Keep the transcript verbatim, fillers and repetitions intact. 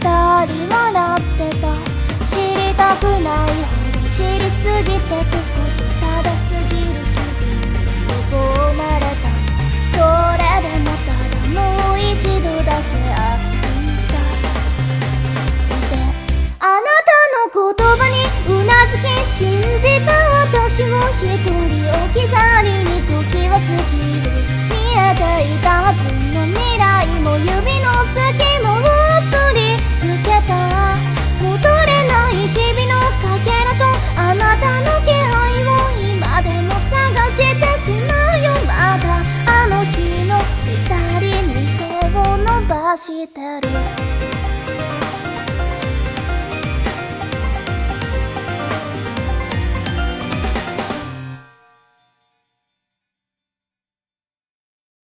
二人笑ってた。知りたくないほど知りすぎてくことただすぎる日々に無謀なれた。それでもただもう一度だけ会いたくて、あなたの言葉にうなずき信じた私も一人置き去りに時は過ぎる。見えていたはずの未来も指の隙間をすり抜けた。戻れない日々のかけらとあなたの気配を今でも探してしまうよ。まだあの日の二人に手を伸ばしてる。